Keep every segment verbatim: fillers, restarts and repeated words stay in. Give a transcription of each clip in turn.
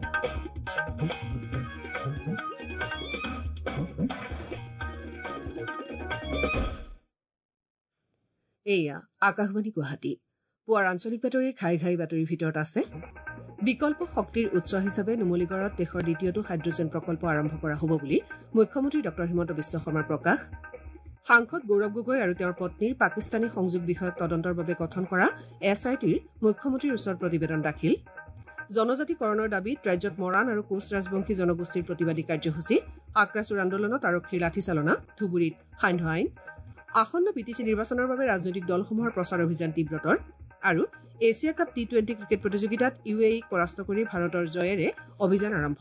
এয়া আকাশবাণী গুৱাহাটী পুৱাৰ আঞ্চলিক বাতৰিৰ ঘাই ঘাই বাতৰিৰ ভিতৰত আছে বিকল্প শক্তিৰ উৎস হিচাপে নুমলীগড়ত দেশৰ দ্বিতীয়টো হাইড্ৰজেন প্ৰকল্প আৰম্ভ কৰা হ'ব বুলি মুখ্যমন্ত্ৰী ডঃ হিমন্ত বিশ্ব শৰ্মাৰ প্ৰকাশ সাংসদ গৌৰৱ গগৈ আৰু তেওঁৰ পত্নীৰ পাকিস্তানী সংযোগ বিষয়ক তদন্তৰ বাবে গঠন কৰা এছ আই টিৰ মুখ্যমন্ত্ৰীৰ ওচৰত প্ৰতিবেদন দাখিল জনজাতিকৰণৰ দাবীত ৰাজ্যত মৰাণ আৰু কোচ ৰাজবংশী জনগোষ্ঠীৰ প্ৰতিবাদী কাৰ্যসূচী আক্ৰাচুৰ আন্দোলনত আৰক্ষীৰ লাঠিচালনা ধুবুৰীত সান্ধ্য আইন আসন্ন বি টি চি নিৰ্বাচনৰ বাবে ৰাজনৈতিক দলসমূহৰ প্ৰচাৰ অভিযান তীব্ৰতৰ আৰু Asia cup T twenty cricket প্ৰতিযোগিতাত ইউ এ ইক পৰাস্ত কৰি ভাৰতৰ জয়েৰে অভিযান আৰম্ভ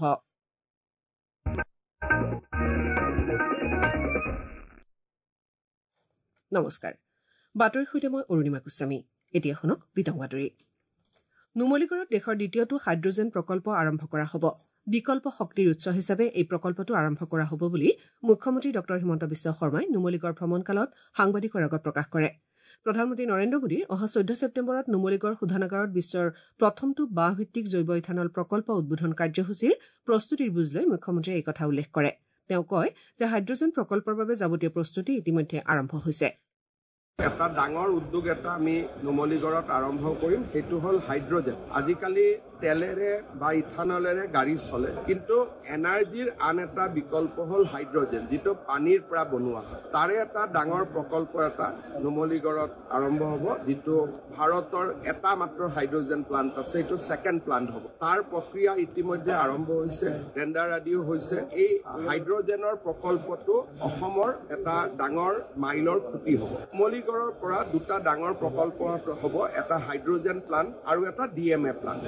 নমস্কাৰ বাতৰিৰ সৈতে মই অৰুণিমা গোস্বামী এতিয়া শুনক বিতং বাতৰি নুমলীগড়ত দেশৰ দ্বিতীয়টো হাইড্ৰজেন প্ৰকল্প আৰম্ভ কৰা হ'ব বিকল্প শক্তিৰ উৎস হিচাপে এই প্ৰকল্পটো আৰম্ভ কৰা হ'ব বুলি মুখ্যমন্ত্ৰী ডঃ হিমন্ত বিশ্ব শৰ্মাই নুমলীগড় ভ্ৰমণকালত সাংবাদিকৰ আগত প্ৰকাশ কৰে প্ৰধানমন্ত্ৰী নৰেন্দ্ৰ মোদীৰ অহা চৈধ্য ছেপ্টেম্বৰত নুমলীগড় শোধনাগাৰত বিশ্বৰ প্ৰথমটো বাঁহ ভিত্তিক জৈৱ ইথানল প্ৰকল্প উদ্বোধন কাৰ্যসূচীৰ প্ৰস্তুতিৰ বুজ লৈ মুখ্যমন্ত্ৰীয়ে এই কথা উল্লেখ কৰে তেওঁ কয় যে হাইড্ৰজেন প্ৰকল্পৰ বাবে যাৱতীয় প্ৰস্তুতি ইতিমধ্যে আৰম্ভ হৈছে এটা ডাঙৰ উদ্যোগ এটা আমি নুমলীগড়ত আৰম্ভ কৰিম সেইটো হ'ল হাইড্ৰজেন আজিকালি তেলেৰে বা ইথানলেৰে গাড়ী চলে কিন্তু এনাৰ্জিৰ আন এটা বিকল্প হ'ল হাইড্ৰজেন যিটো পানীৰ পৰা বনোৱা হয় তাৰে এটা ডাঙৰ প্ৰকল্প এটা নুমলীগড়ত আৰম্ভ হ'ব যিটো ভাৰতৰ এটা মাত্ৰ হাইড্ৰজেন প্লান্ট আছে এইটো ছেকেণ্ড প্লান্ট হ'ব তাৰ প্ৰক্ৰিয়া ইতিমধ্যে আৰম্ভ হৈছে টেণ্ডাৰ আদিও হৈছে এই হাইড্ৰজেনৰ প্ৰকল্পটো অসমৰ এটা ডাঙৰ মাইলৰ খুঁটি হ'ব নুমলীগড়ৰ পৰা দুটা ডাঙৰ প্ৰকল্প হ'ব এটা হাইড্ৰজেন প্লান্ট আৰু এটা ডি এম এ প্লান্ট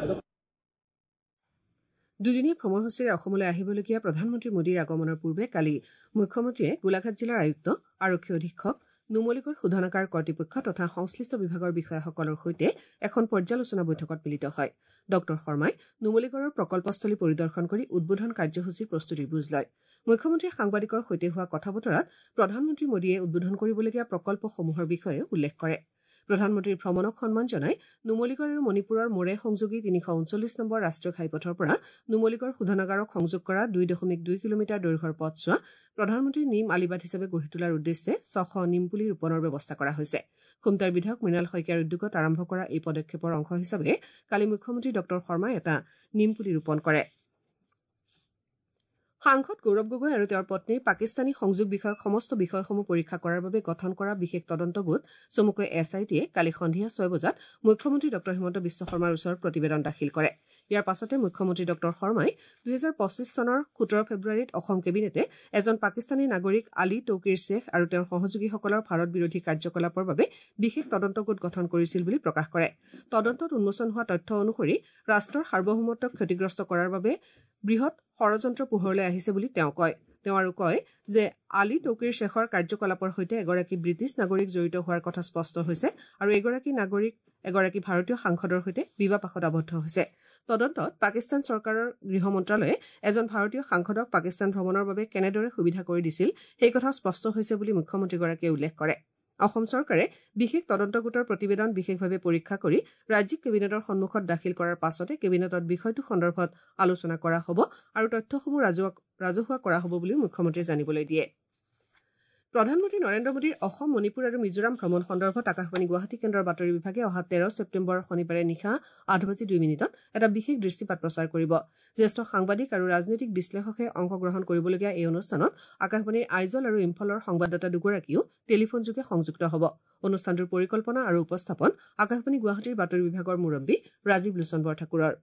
দুদিনীয়া ভ্ৰমণসূচীৰে অসমলৈ আহিবলগীয়া প্ৰধানমন্ত্ৰী মোদীৰ আগমনৰ পূৰ্বে কালি মুখ্যমন্ত্ৰীয়ে গোলাঘাট জিলাৰ আয়ুক্ত আৰক্ষী অধীক্ষক নুমলীগড় শোধনাগাৰ কৰ্তৃপক্ষ তথা সংশ্লিষ্ট বিভাগৰ বিষয়াসকলৰ সৈতে এখন পৰ্যালোচনা বৈঠকত মিলিত হয় ডঃ শৰ্মাই নুমলীগড়ৰ প্ৰকল্পস্থলী পৰিদৰ্শন কৰি উদ্বোধন কাৰ্যসূচীৰ প্ৰস্তুতিৰ বুজ লয় মুখ্যমন্ত্ৰীয়ে সাংবাদিকৰ সৈতে হোৱা কথা বতৰাত প্ৰধানমন্ত্ৰী মোদীয়ে উদ্বোধন কৰিবলগীয়া প্ৰকল্পসমূহৰ বিষয়ে উল্লেখ কৰে প্ৰধানমন্ত্ৰীৰ ভ্ৰমণক সন্মান জনাই নুমলীগড় আৰু মণিপুৰৰ মোৰে সংযোগী তিনিশ ঊনচল্লিছ নম্বৰ ৰাষ্ট্ৰীয় ঘাইপথৰ পৰা নুমলীগড় শোধনাগাৰক সংযোগ কৰা দুই দশমিক দুই কিলোমিটাৰ দৈৰ্ঘ্যৰ পথছোৱা প্ৰধানমন্ত্ৰীৰ নিম আলিবাট হিচাপে গঢ়ি তোলাৰ উদ্দেশ্যে ছশ নিমপুলি ৰোপণৰ ব্যৱস্থা কৰা হৈছে খুমটাৰ বিধায়ক মৃণাল শইকীয়াৰ উদ্যোগত আৰম্ভ কৰা এই পদক্ষেপৰ অংশ হিচাপে কালি মুখ্যমন্ত্ৰী ডঃ শৰ্মাই এটা নিমপুলি ৰোপণ কৰে সাংসদ গৌৰৱ গগৈ আৰু তেওঁৰ পত্নীৰ পাকিস্তানী সংযোগ বিষয়ক সমস্ত বিষয়সমূহ পৰীক্ষা কৰাৰ বাবে গঠন কৰা বিশেষ তদন্ত গোট চমুকৈ এছ আই টিয়ে কালি সন্ধিয়া ছয় বজাত মুখ্যমন্ত্ৰী ডঃ হিমন্ত বিশ্ব শৰ্মাৰ ওচৰত প্ৰতিবেদন দাখিল কৰে ইয়াৰ পাছতে মুখ্যমন্ত্ৰী ডঃ শৰ্মাই দুহেজাৰ পঁচিছ চনৰ সোতৰ ফেব্ৰুৱাৰীত অসম কেবিনেটে এজন পাকিস্তানী নাগৰিক আলী তৌকিৰ শ্বেখ আৰু তেওঁৰ সহযোগীসকলৰ ভাৰত বিৰোধী কাৰ্যকলাপৰ বাবে বিশেষ তদন্ত গোট গঠন কৰিছিল বুলি প্ৰকাশ কৰে তদন্তত উন্মোচন হোৱা তথ্য অনুসৰি ৰাষ্ট্ৰৰ সাৰ্বভৌমত্বক ক্ষতিগ্ৰস্ত কৰাৰ বাবে বৃহৎ ষড়যন্ত্ৰ পোহৰলৈ আহিছে বুলি তেওঁ কয় তেওঁ আৰু কয় যে আলী তৌকিৰ শ্বেখৰ কাৰ্যকলাপৰ সৈতে এগৰাকী ব্ৰিটিছ নাগৰিক জড়িত হোৱাৰ কথা স্পষ্ট হৈছে আৰু এগৰাকী নাগৰিক এগৰাকী ভাৰতীয় সাংসদৰ সৈতে বিবাহপাশত আবদ্ধ হৈছে তদন্তত পাকিস্তান চৰকাৰৰ গৃহ মন্ত্ৰালয়ে এজন ভাৰতীয় সাংসদক পাকিস্তান ভ্ৰমণৰ বাবে কেনেদৰে সুবিধা কৰি দিছিল সেই কথা স্পষ্ট হৈছে বুলি মুখ্যমন্ত্ৰীগৰাকীয়ে উল্লেখ কৰে অসম চৰকাৰে বিশেষ তদন্ত গোটৰ প্ৰতিবেদন বিশেষভাৱে পৰীক্ষা কৰি ৰাজ্যিক কেবিনেটৰ সন্মুখত দাখিল কৰাৰ পাছতে কেবিনেটত বিষয়টো সন্দৰ্ভত আলোচনা কৰা হ'ব আৰু তথ্যসমূহ ৰাজহুৱা কৰা হ'ব বুলিও মুখ্যমন্ত্ৰীয়ে জানিবলৈ দিয়ে প্ৰধানমন্ত্ৰী নৰেন্দ্ৰ মোদীৰ অসম মণিপুৰ আৰু মিজোৰাম ভ্ৰমণ সন্দৰ্ভত আকাশবাণী গুৱাহাটী কেন্দ্ৰৰ বাতৰি বিভাগে অহা তেৰ ছেপ্টেম্বৰ শনিবাৰে নিশা আঠ বাজি দুই মিনিটত এটা বিশেষ দৃষ্টিপাত প্ৰচাৰ কৰিব জ্যেষ্ঠ সাংবাদিক আৰু ৰাজনৈতিক বিশ্লেষকে অংশগ্ৰহণ কৰিবলগীয়া এই অনুষ্ঠানত আকাশবাণীৰ আইজল আৰু ইম্ফলৰ সংবাদদাতা দুগৰাকীও টেলিফোনযোগে সংযুক্ত হ'ব অনুষ্ঠানটোৰ পৰিকল্পনা আৰু উপস্থাপন আকাশবাণী গুৱাহাটীৰ বাতৰি বিভাগৰ মুৰব্বী ৰাজীৱ লোচন বৰঠাকুৰৰ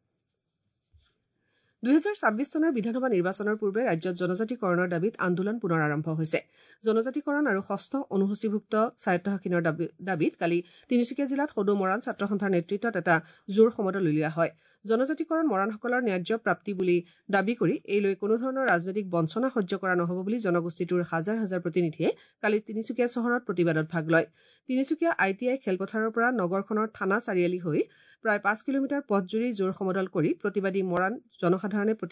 দুহেজাৰ ছাব্বিছ চনৰ বিধানসভা নিৰ্বাচনৰ পূৰ্বে ৰাজ্যত জনজাতিকৰণৰ দাবীত আন্দোলন পুনৰ আৰম্ভ হৈছে জনজাতিকৰণ আৰু ষষ্ঠ অনুসূচীভুক্ত স্বায়ত্তশাসনৰ দাবীত কালি তিনিচুকীয়া জিলাত সদৌ মৰাণ ছাত্ৰ সন্থাৰ নেতৃত্বত এটা জোৰ সমদল উলিওৱা হয় জনজাতিকৰণ মৰাণসকলৰ ন্যায্য প্ৰাপ্তি বুলি দাবী কৰি এই লৈ কোনো ধৰণৰ ৰাজনৈতিক বঞ্চনা সহ্য কৰা নহ'ব বুলি জনগোষ্ঠীটোৰ হাজাৰ হাজাৰ প্ৰতিনিধিয়ে কালি তিনিচুকীয়া চহৰত প্ৰতিবাদত ভাগ লয় তিনিচুকীয়া আই টি আই খেলপথাৰৰ পৰা নগৰখনৰ থানা চাৰিআলি হৈ প্ৰায় পাঁচ কিলোমিটাৰ পথজুৰি জোৰ সমদল কৰি প্ৰতিবাদী মৰাণ জনসাধাৰণে প্ৰতিবাদ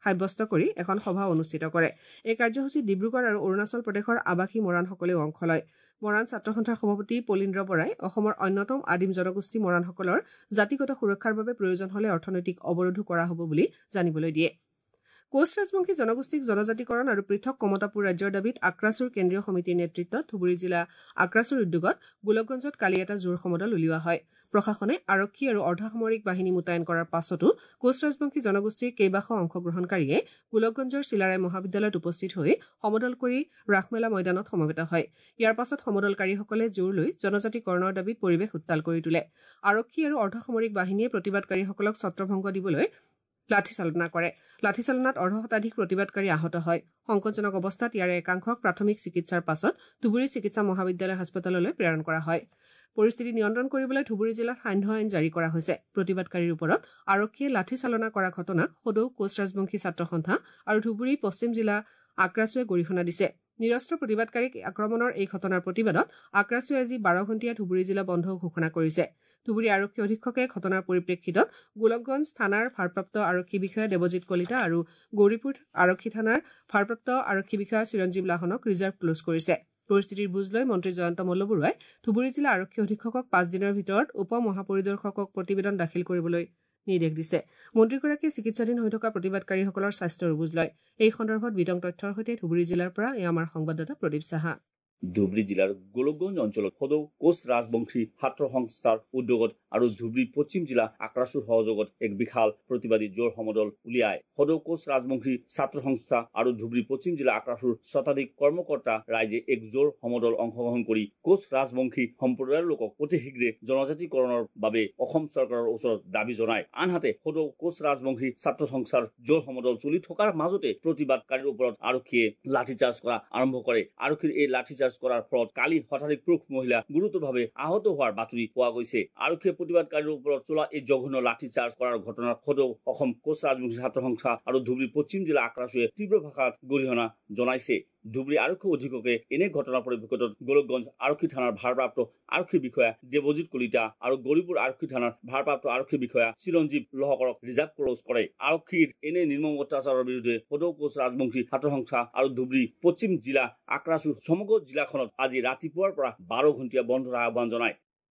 সাব্যস্ত কৰি এখন সভা অনুষ্ঠিত কৰে। এই কাৰ্যসূচীত ডিব্ৰুগড় আৰু অৰুণাচল প্ৰদেশৰ আৱাসী মৰাণসকলেও অংশ লয়। মৰাণ ছাত্ৰ সন্থাৰ সভাপতি পলীন্দ্ৰ বৰাই অসমৰ অন্যতম আদিম জনগোষ্ঠী মৰাণসকলৰ জাতিগত সুৰক্ষাৰ বাবে প্ৰয়োজন হলে অৰ্থনৈতিক অৱৰোধো কৰা হ'ব বুলি জানিবলৈ দিয়ে। কোচ ৰাজবংশী জনগোষ্ঠীক জনজাতিকৰণ আৰু পৃথক কমতাপুৰ ৰাজ্যৰ দাবীত আক্ৰাচুৰ কেন্দ্ৰীয় সমিতিৰ নেতৃত্বত ধুবুৰী জিলা আক্ৰাচুৰ উদ্যোগত গোলকগঞ্জত কালি এটা জোৰ সমদল উলিওৱা হয়। প্ৰশাসনে আৰক্ষী আৰু অৰ্ধসামৰিক বাহিনী মোতায়েন কৰাৰ পাছতো কোচ ৰাজবংশী জনগোষ্ঠীৰ কেইবাশ অংশগ্ৰহণকাৰীয়ে গোলকগঞ্জৰ চিলাৰায় মহাবিদ্যালয়ত উপস্থিত হৈ সমদল কৰি ৰাসমেলা ময়দানত সমবেত হয়। ইয়াৰ পাছত সমদলকাৰীসকলে জোৰ লৈ জনজাতিকৰণৰ দাবীত পৰিৱেশ উত্তাল কৰি তোলে। আৰক্ষী আৰু অৰ্ধসামৰিক বাহিনীয়ে প্ৰতিবাদকাৰীসকলক ছত্ৰভংগ দিবলৈ লাঠিচালনা কৰে। লাঠিচালনাত অৰ্ধশতাধিক প্ৰতিবাদকাৰী আহত হয়। সংকটজনক অৱস্থাত ইয়াৰে একাংশক প্ৰাথমিক চিকিৎসাৰ পাছত ধুবুৰী চিকিৎসা মহাবিদ্যালয় হাস্পতাললৈ প্ৰেৰণ কৰা হয়। পৰিস্থিতি নিয়ন্ত্ৰণ কৰিবলৈ ধুবুৰী জিলাত সান্ধ্য আইন জাৰি কৰা হৈছে। প্ৰতিবাদকাৰীৰ ওপৰত আৰক্ষীয়ে লাঠিচালনা কৰা ঘটনাক সদৌ কোচ ৰাজবংশী ছাত্ৰ সন্থা আৰু ধুবুৰী পশ্চিম জিলা আক্ৰাচুৱে গৰিহণা দিছে। নিৰস্ত্ৰ প্ৰতিবাদকাৰীক আক্ৰমণৰ এই ঘটনাৰ প্ৰতিবাদত আক্ৰাচুৱে আজি বাৰ ঘণ্টীয়া ধুবুৰী জিলা বন্ধও ঘোষণা কৰিছে। ধুবুৰী আৰক্ষী অধীক্ষকে ঘটনাৰ পৰিপ্ৰেক্ষিতত গোলকগঞ্জ থানাৰ ভাৰপ্ৰাপ্ত আৰক্ষী বিষয়া দেৱজিৎ কলিতা আৰু গৌৰীপুৰ আৰক্ষী থানাৰ ভাৰপ্ৰাপ্ত আৰক্ষী বিষয়া চিৰঞ্জীৱ লাহনক ৰিজাৰ্ভ ক্লোজ কৰিছে। পৰিস্থিতিৰ বুজ লৈ মন্ত্ৰী জয়ন্ত মল্লবৰুৱাই ধুবুৰী জিলা আৰক্ষী অধীক্ষকক পাঁচ দিনৰ ভিতৰত উপ মহাপৰিদৰ্শকক প্ৰতিবেদন দাখিল কৰিবলৈ নিৰ্দেশ দিছে। মন্ত্ৰীগৰাকীয়ে চিকিৎসাধীন হৈ থকা প্ৰতিবাদকাৰীসকলৰ স্বাস্থ্যৰ বুজ লয়। এই সন্দৰ্ভত বিতং তথ্যৰ সৈতে ধুবুৰী জিলাৰ পৰা এই আমাৰ সংবাদদাতা প্ৰদীপ সাহা। ধুবুৰী জিলাৰ গোলকগঞ্জ অঞ্চলত সদৌ কোচ ৰাজবংশী ছাত্ৰ সংস্থাৰ উদ্যোগত আৰু ধুবুৰী পশ্চিম জিলা আক্ৰাচুৰ সহযোগত এক বিশাল প্ৰতিবাদী জোৰ সমদল উলিয়ায়। সদৌ কোচ ৰাজবংশী ছাত্ৰ সংস্থা আৰু ধুবুৰী পশ্চিম জিলা আক্ৰাচুৰ শতাধিক কৰ্মকৰ্তা ৰাইজে এক জোৰ সমদল অংশগ্ৰহণ কৰি কোচ ৰাজবংশী সম্প্ৰদায়ৰ লোকক অতি শীঘ্ৰে জনজাতিকৰণৰ বাবে অসম চৰকাৰৰ ওচৰত দাবী জনায়। আনহাতে সদৌ কোচ ৰাজবংশী ছাত্ৰ সংস্থাৰ জোৰ সমদল চলি থকাৰ মাজতে প্ৰতিবাদকাৰীৰ ওপৰত আৰক্ষীয়ে লাঠিচাৰ্জ কৰা আৰম্ভ কৰে। আৰক্ষীৰ এই লাঠিচাৰ্জ কৰাৰ ফলত কালি শতাধিক পুৰুষ মহিলা গুৰুতৰভাৱে আহত হোৱাৰ বাতৰি পোৱা গৈছে। আৰক্ষীয়ে প্ৰতিবাদকাৰীৰ ওপৰত চলা এই জঘন্য লাঠিচাৰ্জ কৰাৰ ঘটনাৰ সদৌ অসম কোচ ৰাজবংশী ছাত্ৰ সংস্থা আৰু ধুবুৰী পশ্চিম জিলা আক্ৰাচুৱে তীব্ৰ ভাষাত গৰিহণা জনাইছে। ধুবুৰী আৰক্ষী অধীক্ষকে এনে ঘটনাৰ পৰিপ্ৰেক্ষিতত গোলকগঞ্জ আৰক্ষী থানাৰ ভাৰপ্ৰাপ্ত আৰক্ষী বিষয়া দেৱজিৎ কলিতা আৰু গৌৰীপুৰ আৰক্ষী থানাৰ ভাৰপ্ৰাপ্ত আৰক্ষী বিষয়া চিৰঞ্জীৱ লহকৰক ৰিজাৰ্ভ ক্লোজ কৰে। আৰক্ষীৰ এনে নিৰ্মম অত্যাচাৰৰ বিৰুদ্ধে সদৌ কোচ ৰাজবংশী ছাত্ৰ সংস্থা আৰু ধুবুৰী পশ্চিম জিলা আক্ৰাচু সমগ্ৰ জিলাখনত আজি ৰাতিপুৱাৰ পৰা বাৰ ঘণ্টীয়া বন্ধৰ আহ্বান জনায়।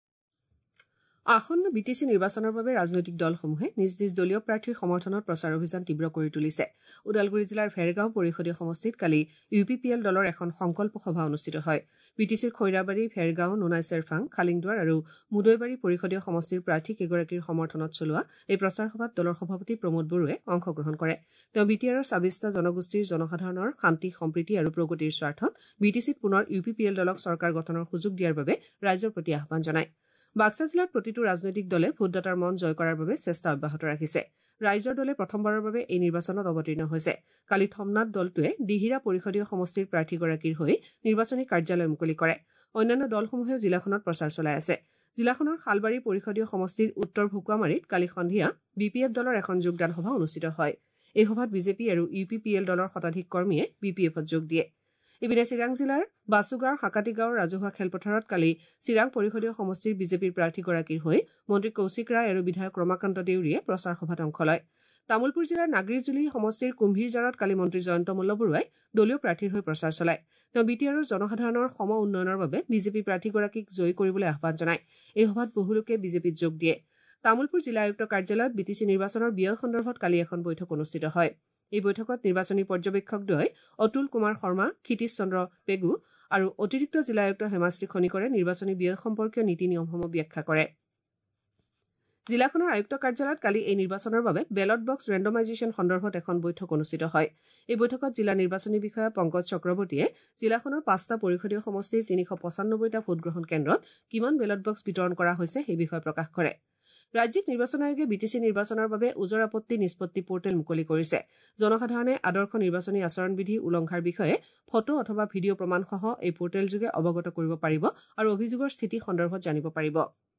আসন্ন বি টি চি নিৰ্বাচনৰ বাবে ৰাজনৈতিক দলসমূহে নিজ নিজ দলীয় প্ৰাৰ্থীৰ সমৰ্থনত প্ৰচাৰ অভিযান তীব্ৰ কৰি তুলিছে। ওদালগুৰি জিলাৰ ভেৰগাঁও পৰিষদীয় সমষ্টিত কালি ইউ পি পি এল দলৰ এখন সংকল্প সভা অনুষ্ঠিত হয়। বি টি চিৰ খৈৰাবাৰী, ভেৰগাঁও, নোনাই চেৰফাং, খালিংদুৱাৰ আৰু মুদৈবাৰী পৰিষদীয় সমষ্টিৰ প্ৰাৰ্থী কেইগৰাকীৰ সমৰ্থনত চলোৱা এই প্ৰচাৰ সভাত দলৰ সভাপতি প্ৰমোদ বড়োৱে অংশগ্ৰহণ কৰে। তেওঁ বি টি আৰৰ ছাব্বিছটা জনগোষ্ঠীৰ জনসাধাৰণৰ শান্তি, সম্প্ৰীতি আৰু প্ৰগতিৰ স্বাৰ্থত বি টি চিত পুনৰ ইউ পি পি এল দলক চৰকাৰ গঠনৰ সুযোগ দিয়াৰ বাবে ৰাইজৰ প্ৰতি আহ্বান জনায়। বাক্সা জিলাত প্ৰতিটো ৰাজনৈতিক দলে ভোটদাতাৰ মন জয় কৰাৰ বাবে চেষ্টা অব্যাহত ৰাখিছে। ৰাইজৰ দলে প্ৰথমবাৰৰ বাবে এই নিৰ্বাচনত অৱতীৰ্ণ হৈছে। কালি থমনাথ দলটোৱে দিহিৰা পৰিষদীয় সমষ্টিৰ প্ৰাৰ্থীগৰাকীৰ হৈ নিৰ্বাচনী কাৰ্যালয় মুকলি কৰে। অন্যান্য দলসমূহেও জিলাখনত প্ৰচাৰ চলাই আছে। জিলাখনৰ শালবাৰী পৰিষদীয় সমষ্টিৰ উত্তৰ ভুকুৱামাৰীত কালি সন্ধিয়া বি পি এফ দলৰ এখন যোগদান সভা অনুষ্ঠিত হয়। এই সভাত বিজেপি আৰু ইউ পি পি এল দলৰ শতাধিক কৰ্মীয়ে বি পি এফত যোগ দিয়ে। ইপিনে চিৰাং জিলাৰ বাছুগাঁও হাকাতিগাঁৱৰ ৰাজহুৱা খেলপথাৰত কালি চিৰাং পৰিষদীয় সমষ্টিৰ বিজেপিৰ প্ৰাৰ্থীগৰাকীৰ হৈ মন্ত্ৰী কৌশিক ৰায় আৰু বিধায়ক ৰমাকান্ত দেউৰীয়ে প্ৰচাৰ সভাত অংশ লয়। তামুলপুৰ জিলাৰ নাগৰিজুলি সমষ্টিৰ কুম্ভীৰজাৰত কালি মন্ত্ৰী জয়ন্ত মল্লবৰুৱাই দলীয় প্ৰাৰ্থীৰ হৈ প্ৰচাৰ চলায়। তেওঁ বি টি আৰৰ জনসাধাৰণৰ সম উন্নয়নৰ বাবে বিজেপি প্ৰাৰ্থীগৰাকীক জয়ী কৰিবলৈ আহ্বান জনায়। এই সভাত বহু লোকে বিজেপিত যোগ দিয়ে। তামুলপুৰ জিলা আয়ুক্ত কাৰ্যালয়ত বি টি চি নিৰ্বাচনৰ ব্যয় সন্দৰ্ভত কালি এখন বৈঠক অনুষ্ঠিত হয়। এই বৈঠকত নিৰ্বাচনী পৰ্যবেক্ষকদ্বয় অতুল কুমাৰ শৰ্মা, ক্ষিতীশ চন্দ্ৰ পেগু আৰু অতিৰিক্ত জিলা আয়ুক্ত হেমাশ্ৰী খনিকৰে নিৰ্বাচনী ব্যয় সম্পৰ্কীয় নীতি নিয়মসমূহ ব্যাখ্যা কৰে। জিলাখনৰ আয়ুক্ত কাৰ্যালয়ত কালি এই নিৰ্বাচনৰ বাবে বেলট বক্স ৰেণ্ডমাইজেশ্যন সন্দৰ্ভত এখন বৈঠক অনুষ্ঠিত হয়। এই বৈঠকত জিলা নিৰ্বাচনী বিষয়া পংকজ চক্ৰৱৰ্তীয়ে জিলাখনৰ পাঁচটা পৰিষদীয় সমষ্টিৰ তিনিশ পঁচানব্বৈটা ভোটগ্ৰহণ কেন্দ্ৰত কিমান বেলট বক্স বিতৰণ কৰা হৈছে সেই বিষয়ে প্ৰকাশ কৰে। ৰাজ্যিক নিৰ্বাচন আয়োগে বি টি চি নিৰ্বাচনৰ বাবে ওজৰ আপত্তি নিষ্পত্তি পৰ্টেল মুকলি কৰিছে। জনসাধাৰণে আদৰ্শ নিৰ্বাচনী আচৰণবিধি উলংঘাৰ বিষয়ে ফটো অথবা ভিডিঅ' প্ৰমাণসহ এই পৰ্টেলযোগে অৱগত কৰিব পাৰিব আৰু অভিযোগৰ স্থিতি সন্দৰ্ভত জানিব পাৰিব।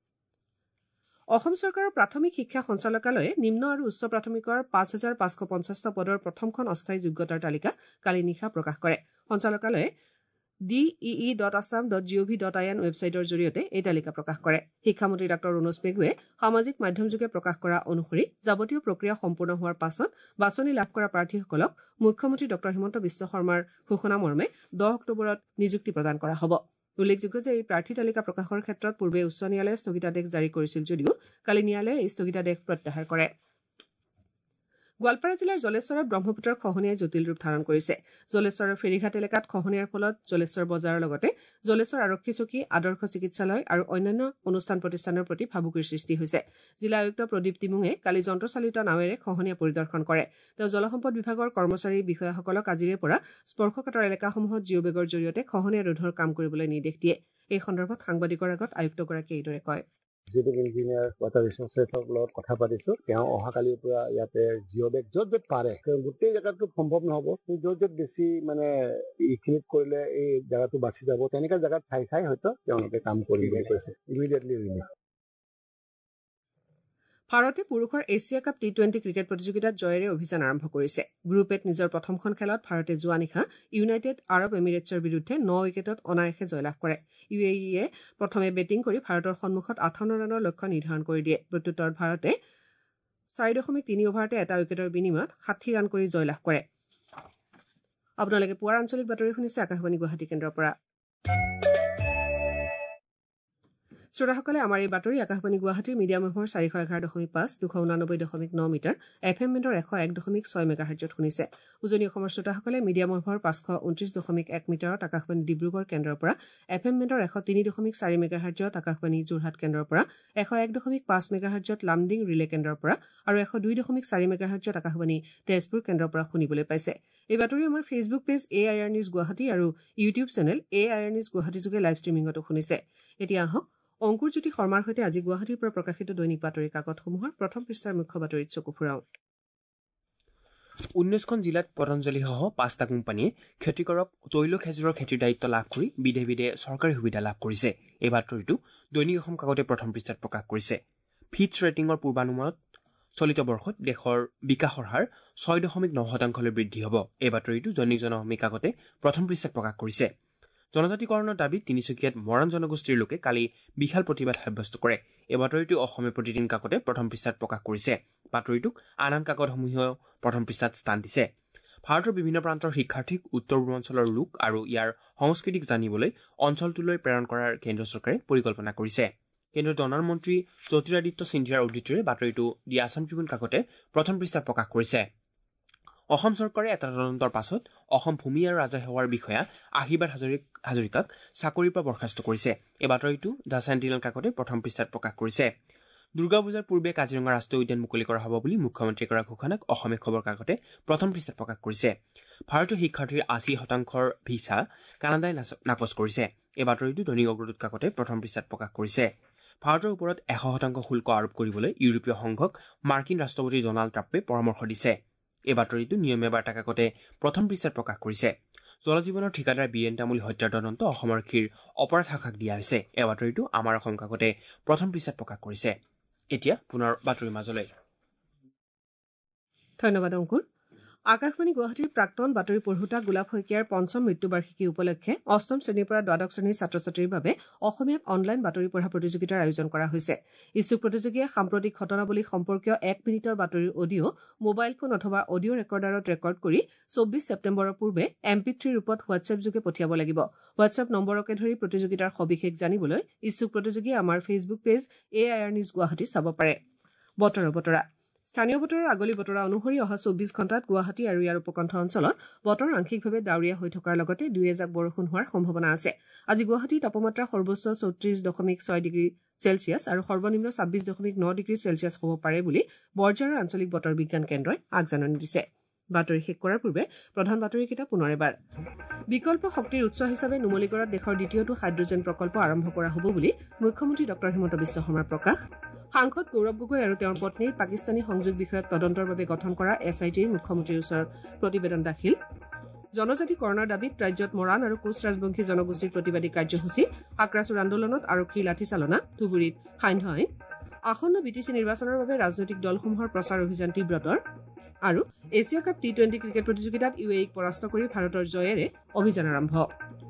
অসম চৰকাৰৰ প্ৰাথমিক শিক্ষা সঞ্চালকালয়ে নিম্ন আৰু উচ্চ প্ৰাথমিকৰ পাঁচ হাজাৰ পাঁচশ পঞ্চাছটা পদৰ প্ৰথমখন অস্থায়ী যোগ্যতাৰ তালিকা কালি নিশা প্ৰকাশ কৰে। সঞ্চালকালয়ে D E E dot Assam dot G O' V dot I N ৱেবছাইটৰ জৰিয়তে এই তালিকা প্ৰকাশ কৰে। শিক্ষামন্ত্ৰী ডাঃ ৰণোজ পেগুৱে সামাজিক মাধ্যমযোগে প্ৰকাশ কৰা অনুসৰি যাৱতীয় প্ৰক্ৰিয়া সম্পূৰ্ণ হোৱাৰ পাছত বাছনি লাভ কৰা প্ৰাৰ্থীসকলক মুখ্যমন্ত্ৰী ডঃ হিমন্ত বিশ্ব শৰ্মাৰ ঘোষণা মৰ্মে দহ অক্টোবৰত নিযুক্তি প্ৰদান কৰা হ'ব। উল্লেখযোগ্য যে এই প্ৰাৰ্থী তালিকা প্ৰকাশৰ ক্ষেত্ৰত পূৰ্বে উচ্চ ন্যায়ালয়ে স্থগিতাদেশ জাৰি কৰিছিল যদিও কালি ন্যায়ালয়ে এই স্থগিতাদেশ প্ৰত্যাহাৰ কৰে। গোৱালপাৰা জিলাৰ জলেশ্বৰত ব্ৰহ্মপুত্ৰৰ খহনীয়াই জটিল ৰূপ ধাৰণ কৰিছে। জলেশ্বৰৰ ফেৰীঘাট এলেকাত খহনীয়াৰ ফলত জলেশ্বৰ বজাৰৰ লগতে জলেশ্বৰ আৰক্ষী চকী, আদৰ্শ চিকিৎসালয় আৰু অন্যান্য অনুষ্ঠান প্ৰতিষ্ঠানৰ প্ৰতি ভাবুকিৰ সৃষ্টি হৈছে। জিলা আয়ুক্ত প্ৰদীপ টিমুঙে কালি যন্ত্ৰচালিত নাৱেৰে খহনীয়া পৰিদৰ্শন কৰে। তেওঁ জলসম্পদ বিভাগৰ কৰ্মচাৰী বিষয়াসকলক আজিৰে পৰা স্পৰ্শকাতৰ এলেকাসমূহত জিঅ' বেগৰ জৰিয়তে খহনীয়া ৰোধৰ কাম কৰিবলৈ নিৰ্দেশ দিয়ে। এই সন্দৰ্ভত সাংবাদিকৰ আগত আয়ুক্তগৰাকীয়ে এইদৰে কয়। জিঅ'বেগ ইঞ্জিনিয়াৰ ৱাটাৰ ৰিচৰ্চেছৰ লগত কথা পাতিছো। তেওঁ অহাকালিৰ পৰা ইয়াতে জিঅ'বেগ য'ত য'ত পাৰে, গোটেই জেগাটো সম্ভৱ নহ'ব, য'ত য'ত বেছি মানে ইখিনিত কৰিলে এই জেগাটো বাচি যাব, তেনেকুৱা জেগাত চাই চাই হয়তো তেওঁলোকে কাম কৰিব কৈছে। Immediately relief. ভাৰতে পুৰুষৰ Asia cup T twenty cricket প্ৰতিযোগিতাত জয়েৰে অভিযান আৰম্ভ কৰিছে। গ্ৰুপ এত নিজৰ প্ৰথমখন খেলত ভাৰতে যোৱা নিশা ইউনাইটেড আৰব এমিৰেটছৰ বিৰুদ্ধে ন উইকেটত অনায়াসে জয়লাভ কৰে। ইউ এ ইয়ে প্ৰথমে বেটিং কৰি ভাৰতৰ সন্মুখত আঠাৱন্ন ৰানৰ লক্ষ্য নিৰ্ধাৰণ কৰি দিয়ে। প্ৰত্যুত্তৰত ভাৰতে চাৰি দশমিক তিনি অভাৰতে এটা উইকেটৰ বিনিময়ত ষাঠি ৰান কৰি জয়লাভ কৰে। আপোনালোকে পুৱাৰ আঞ্চলিক বাতৰি শুনিছে আকাশবাণী গুৱাহাটী কেন্দ্ৰৰ পৰা। শ্ৰোতাসকলে আমাৰ এই বাতৰি আকাশবাণী গুৱাহাটীৰ মিডিয়াম ৱেভৰ চাৰিশ এঘাৰ দশমিক পাঁচ, দুশ ঊনানব্বৈ দশমিক ন মিটাৰ, এফ এম বেণ্ডৰ এশ এক দশমিক ছয় মেগাহাৰ্জত শুনিছে। উজনি অসমৰ শ্ৰোতাসকলে মিডিয়াম ৱেভৰ পাঁচশ ঊনত্ৰিশ দশমিক এক মিটাৰত আকাশবাণী ডিব্ৰুগড় কেন্দ্ৰৰ পৰা, এফ এম বেণ্ডৰ এশ তিনি দশমিক চাৰি মেগাহাৰ্জত আকাশবাণী যোৰহাট কেন্দ্ৰৰ পৰা, এশ এক দশমিক পাঁচ মেগাহাৰ্জত লামডিং ৰিলে কেন্দ্ৰৰ পৰা আৰু এশ দুই দশমিক চাৰি মেগাহাৰ্জত আকাশবাণী তেজপুৰ কেন্দ্ৰৰ পৰা শুনিবলৈ পাইছে। এই বাতৰি আমাৰ Facebook page A I R news Guwahati আৰু YouTube channel A I R news Guwahati যোগে লাইভ ষ্ট্ৰিমিঙতো শুনিছে। এতিয়া আহক অংকুৰ জ্যোতি শৰ্মাৰ সৈতে আজি গুৱাহাটীৰ পৰা প্ৰকাশিত দৈনিক বাতৰি কাকতসমূহৰ প্ৰথম পৃষ্ঠাৰ মুখ্য বাতৰিত চকু ফুৰাওঁ। ঊনৈশখন জিলাত পতঞ্জলিসহ পাঁচটা কোম্পানীয়ে ক্ষতিকাৰক তৈল খেজুৰৰ খেতিৰ দায়িত্ব লাভ কৰি বিধে বিধে চৰকাৰী সুবিধা লাভ কৰিছে। এই বাতৰিটো দৈনিক অসম কাকতে প্ৰথম পৃষ্ঠাত প্ৰকাশ কৰিছে। ফিটছ ৰেটিঙৰ পূৰ্বানুমানত চলিত বৰ্ষত দেশৰ বিকাশৰ হাৰ ছয় দশমিক ন শতাংশলৈ বৃদ্ধি হ'ব। এই বাতৰিটো দৈনিক জনমভূমি কাকতে প্ৰথম পৃষ্ঠাত প্ৰকাশ কৰিছে। জনজাতিকৰণৰ দাবীত তিনিচুকীয়াত মৰাণ জনগোষ্ঠীৰ লোকে কালি বিশাল প্ৰতিবাদ সাব্যস্ত কৰে। এই বাতৰিটো অসমীয়া প্ৰতিদিন কাকতে প্ৰথম পৃষ্ঠাত প্ৰকাশ কৰিছে। বাতৰিটোক আন আন কাকতসমূহেও প্ৰথম পৃষ্ঠাত স্থান দিছে। ভাৰতৰ বিভিন্ন প্ৰান্তৰ শিক্ষাৰ্থীক উত্তৰ পূৰ্বাঞ্চলৰ লোক আৰু ইয়াৰ সংস্কৃতিক জানিবলৈ অঞ্চলটোলৈ প্ৰেৰণ কৰাৰ কেন্দ্ৰ চৰকাৰে পৰিকল্পনা কৰিছে। কেন্দ্ৰীয় ডনাৰ মন্ত্ৰী জ্যোতিৰাদিত্য সিন্ধিয়াৰ উদ্ধৃতিৰে বাতৰিটো দি আছাম ট্ৰিবিউন কাকতে প্ৰথম পৃষ্ঠাত প্ৰকাশ কৰিছে। অসম চৰকাৰে এটা তদন্তৰ পাছত অসম ভূমি আৰু ৰাজহ সেৱাৰ বিষয়া আশীৰ্বাদ হাজৰিকাক চাকৰিৰ পৰা বৰ্খাস্ত কৰিছে। এই বাতৰিটো দ্য চেণ্টিনেল কাকতে প্ৰথম পৃষ্ঠাত প্ৰকাশ কৰিছে। দুৰ্গা পূজাৰ পূৰ্বে কাজিৰঙা ৰাষ্ট্ৰীয় উদ্যান মুকলি কৰা হ'ব বুলি মুখ্যমন্ত্ৰীয়ে কৰা ঘোষণাক অসমীয়া খবৰ কাকতে প্ৰথম পৃষ্ঠাত প্ৰকাশ কৰিছে। ভাৰতীয় শিক্ষাৰ্থীৰ আশী শতাংশৰ ভিছা কানাডাই নাকচ কৰিছে। এই বাতৰিটো দৈনিক অগ্ৰদূত কাকতে প্ৰথম পৃষ্ঠাত প্ৰকাশ কৰিছে। ভাৰতৰ ওপৰত এশ শতাংশ শুল্ক আৰোপ কৰিবলৈ ইউৰোপীয় সংঘক মাৰ্কিন ৰাষ্ট্ৰপতি ডনাল্ড ট্ৰাম্পে পৰামৰ্শ দিছে। এই বাতৰিটো নিয়মীয়া বাৰ্তা কাকতে প্ৰথম পৃষ্ঠাত প্ৰকাশ কৰিছে। জলজীৱনৰ ঠিকাদাৰ বীৰেন তামুলী হত্যাৰ তদন্ত অসম আৰক্ষীৰ অপৰাধ শাখাক দিয়া হৈছে। এই বাতৰিটো আমাৰ অসম কাকতে প্ৰথম পৃষ্ঠাত প্ৰকাশ কৰিছে। এতিয়া পুনৰ বাতৰি মাজলৈ। ধন্যবাদ অংকুৰ। আকাশবাণী গুৱাহাটীৰ প্ৰাক্তন বাতৰি পঢ়োতা গোলাপ শইকীয়াৰ পঞ্চম মৃত্যুবাৰ্ষিকী উপলক্ষে অষ্টম শ্ৰেণীৰ পৰা দ্বাদশ শ্ৰেণীৰ ছাত্ৰ ছাত্ৰীৰ বাবে অসমীয়াত অনলাইন বাতৰি পঢ়া প্ৰতিযোগিতাৰ আয়োজন কৰা হৈছে। ইচ্ছুক প্ৰতিযোগীয়ে সাম্প্ৰতিক ঘটনাৱলী সম্পৰ্কীয় এক মিনিটৰ বাতৰিৰ অডিঅ' মোবাইল ফোন অথবা অডিঅ' ৰেকৰ্ডাৰত ৰেকৰ্ড কৰি চৌব্বিছ ছেপ্টেম্বৰৰ পূৰ্বে এম পি থ্ৰী ৰূপত হোৱাটছএপ যোগে পঠিয়াব লাগিব। হোৱাটছএপ নম্বৰকে ধৰি প্ৰতিযোগিতাৰ সবিশেষ জানিবলৈ ইচ্ছুক প্ৰতিযোগীয়ে আমাৰ Facebook page A I R news Guwahati চাব পাৰে। বতৰৰ বতৰা স্থানীয় বতৰৰ আগলি বতৰা অনুসৰি অহা চৌব্বিছ ঘণ্টাত গুৱাহাটী আৰু ইয়াৰ উপকণ্ঠ অঞ্চলত বতৰ আংশিকভাৱে ডাৱৰীয়া হৈ থকাৰ লগতে দুই এজাক বৰষুণ হোৱাৰ সম্ভাৱনা আছে। আজি গুৱাহাটীৰ তাপমাত্ৰা সৰ্বোচ্চ চৌত্ৰিশ দশমিক ছয় ডিগ্ৰী চেলছিয়াছ আৰু সৰ্বনিম্ন ছাব্বিছ দশমিক ন ডিগ্ৰী চেলছিয়াছ হ'ব পাৰে বুলি বৰঝাৰৰ আঞ্চলিক বতৰ বিজ্ঞান কেন্দ্ৰই আগজাননী দিছে। বাতৰি শেষ কৰাৰ পূৰ্বে প্ৰধান বাতৰিকেইটা পুনৰ এবাৰ। বিকল্প শক্তিৰ উৎস হিচাপে নুমলীগড়ত দেশৰ দ্বিতীয়টো হাইড্ৰজেন প্ৰকল্প আৰম্ভ কৰা হ'ব বুলি মুখ্যমন্ত্ৰী ডঃ হিমন্ত বিশ্ব শৰ্মাৰ প্ৰকাশ। সাংসদ গৌৰৱ গগৈ আৰু তেওঁৰ পত্নীৰ পাকিস্তানী সংযোগ বিষয়ক তদন্তৰ বাবে গঠন কৰা এছ আই টিৰ মুখ্যমন্ত্ৰীৰ ওচৰত প্ৰতিবেদন দাখিল। জনজাতিকৰণৰ দাবীত ৰাজ্যত মৰাণ আৰু কোচ ৰাজবংশী জনগোষ্ঠীৰ প্ৰতিবাদী কাৰ্যসূচী। আক্ৰাচুৰ আন্দোলনত আৰক্ষীৰ লাঠিচালনা। ধুবুৰীত সান্ধ্য আইন। আসন্ন বি টি চি নিৰ্বাচনৰ বাবে ৰাজনৈতিক দলসমূহৰ প্ৰচাৰ অভিযান তীব্ৰতৰ। আৰু Asia cup T twenty cricket প্ৰতিযোগিতাত ইউ এ ইক পৰাস্ত কৰি ভাৰতৰ জয়েৰে অভিযান আৰম্ভ।